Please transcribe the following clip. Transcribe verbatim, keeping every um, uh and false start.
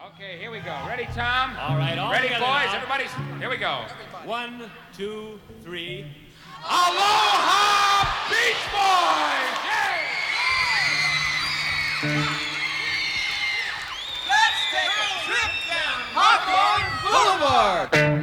Okay, here we go. Ready, Tom? All right, all Ready, together boys? now. Everybody's. Here we go. One, two, three. Aloha Beach Boys! Yay! Let's take a trip down Hawthorne Boulevard!